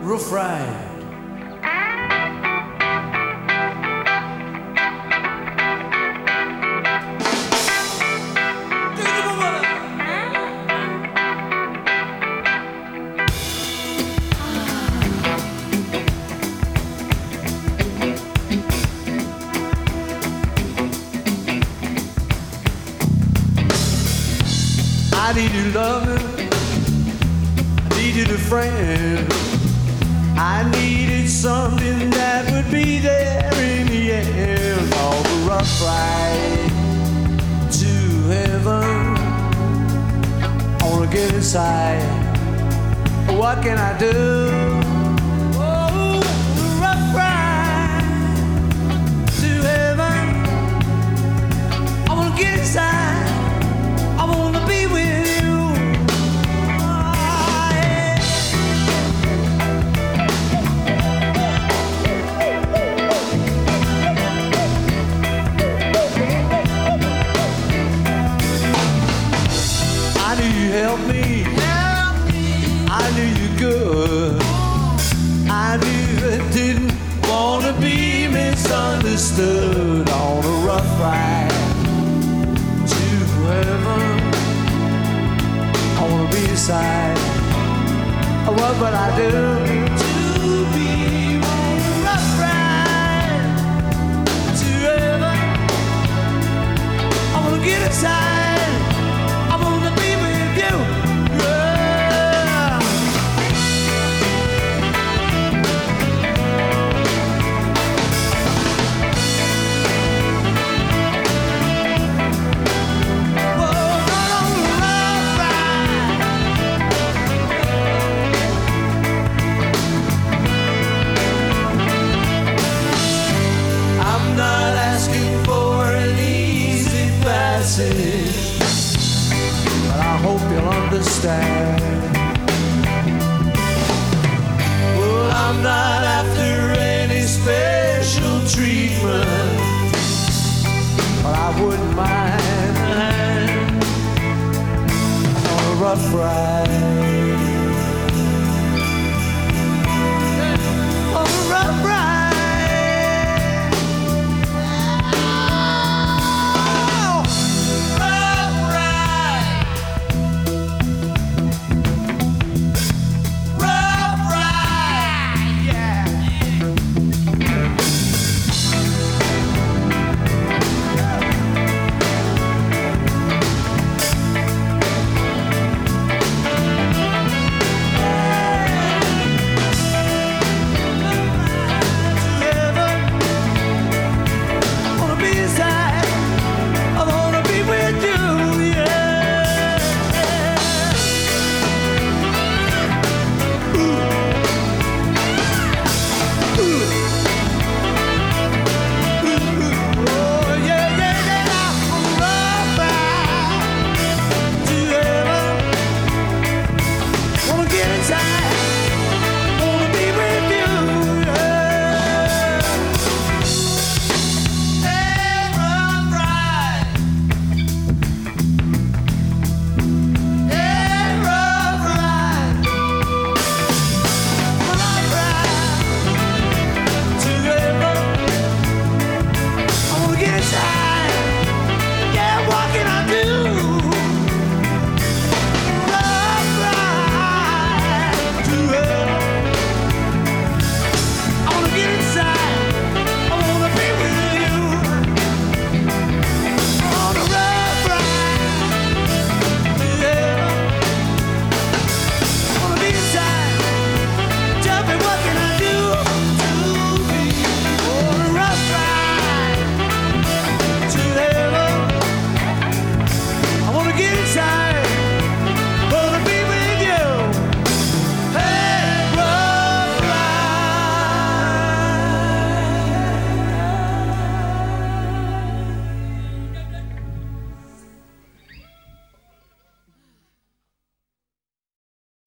rough ride. I needed loving, I needed a friend. I needed something that would be there in the end. All the rough ride to heaven. I wanna get inside. What can I do? Oh, the rough ride to heaven. I wanna get inside. I wanna be with you. Oh, yeah. I knew you helped me. I knew you good. I knew I didn't wanna be misunderstood on a rough ride to heaven. I wanna be inside. What would I do to be on a rough ride to heaven? I wanna get inside. I wanna be with you. Yeah. Whoa, not on a rough ride. I'm not asking for an easy passage, but I hope you'll understand. Well, I'm not after any special treatment, but I wouldn't mind a hand on a rough ride.